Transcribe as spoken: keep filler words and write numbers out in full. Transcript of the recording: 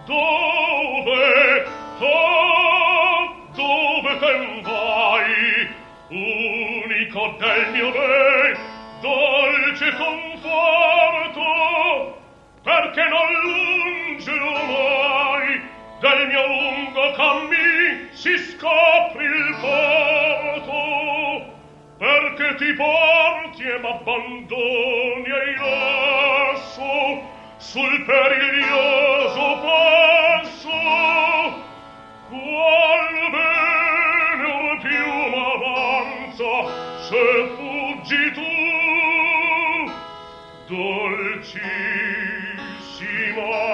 Dove, oh, dove te vai? Unico del mio ben, dolce conforto, perché non lunge mai del mio lungo cammin si scopri il porto, perché ti porti e m'abbandoni ai lasso sul periglioso passo. Qual bene or più m'avanza se fuggi tu, dolcissima